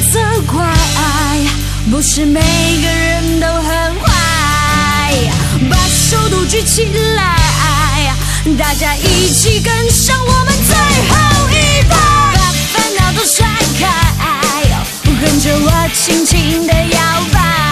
责怪，不是每个人都很坏，把手都举起来，大家一起跟上我们最后一拍，把烦恼都甩开，跟着我轻轻地摇摆。